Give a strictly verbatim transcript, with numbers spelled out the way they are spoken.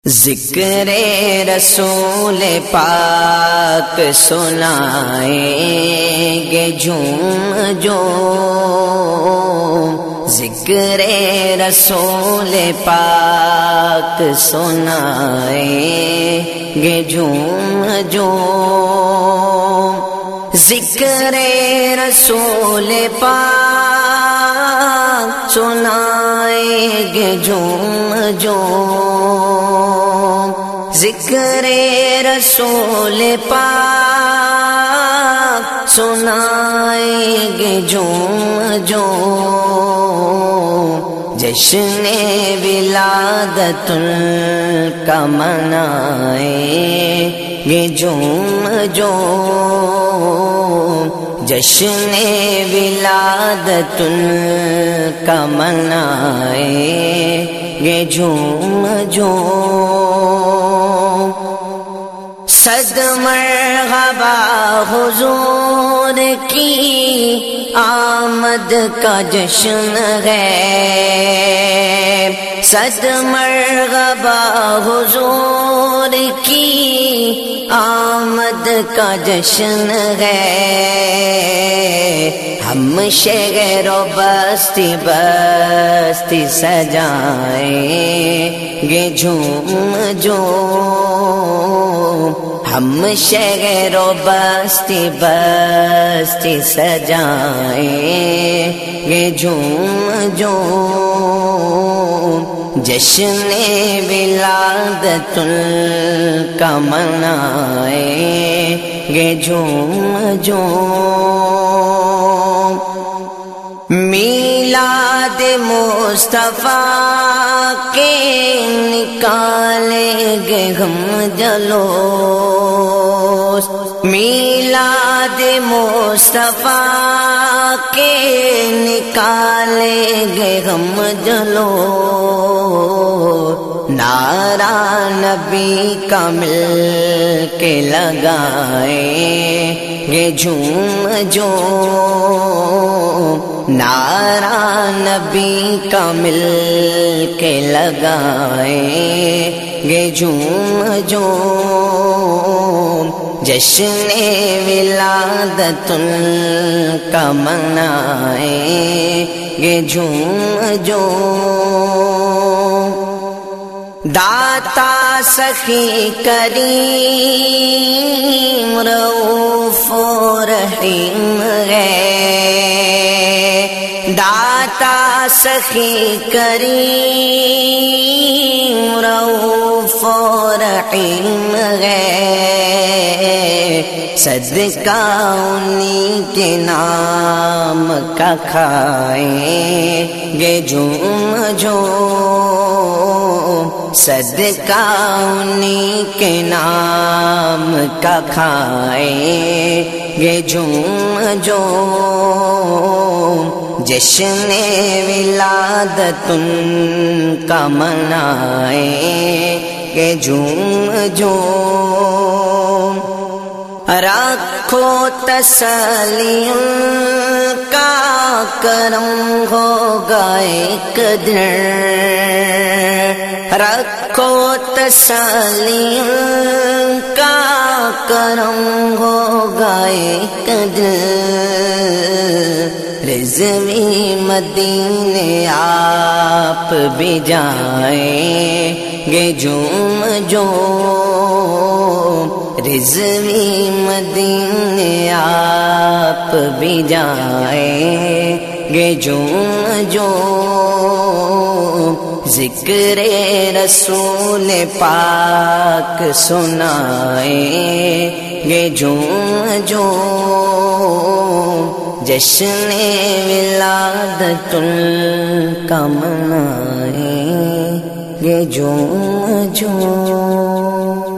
ذکر رسول پاک سنائیں گے جھوم جھوم، ذکر رسول پاک سنائیں گے جھوم جھوم، ذکر رسول پاک سنائیں گے جھوم جھوم، ذکر رسول پاک سنائیں گے جھوم جھوم، جشن ولادت کا منائیں گے جھوم جھوم، جشن ولادت کا منائیں گے جھوم جھوم، صد مرحبا حضور کی آمد کا جشن ہے، صد مرحبا حضور کی آمد کا جشن ہے، ہم شہر و بستی بستی سجائیں گے جھوم جھوم، ہم شہر و بستی بستی سجائیں گے جھوم جھوم، جشن ولادت کا منائیں گے جھوم جھوم، میلاد مصطفیٰ کے نکالیں گے ہم جلوس، میلاد مصطفیٰ کے نکالیں گے ہم جلوس، نعرہ نبی کا مل کے لگائیں گے جھوم جھوم، نعرہ نبی کا مل کے لگائیں گے جھوم جھوم، جشن ولادت کا منائیں گے جھوم جھوم، داتا سخی کریم رؤوف و رحیم ہے، داتا سخی کریم رؤوف و رحیم ہے، صدقہ انہی کے نام کا کھائیں گے جھوم جھوم، صدقہ انہی کے نام کا کھائیں گے جھوم جھوم، جشن ولادت کا منائیں گے جھوم جھوم، رکھو تسلی ان کا کرم ہوگا ایک دن، رکھو تسلی ان کا کرم ہوگا ایک دن، رضوی مدینے آپ بھی جائیں گے جھوم جھوم، رضوی مدینے آپ بھی جائیں گے جھوم جھوم، ذکر رسول پاک سنائیں گے جھوم جھوم، جشن ولادت کا منائیں گے جھوم جھوم۔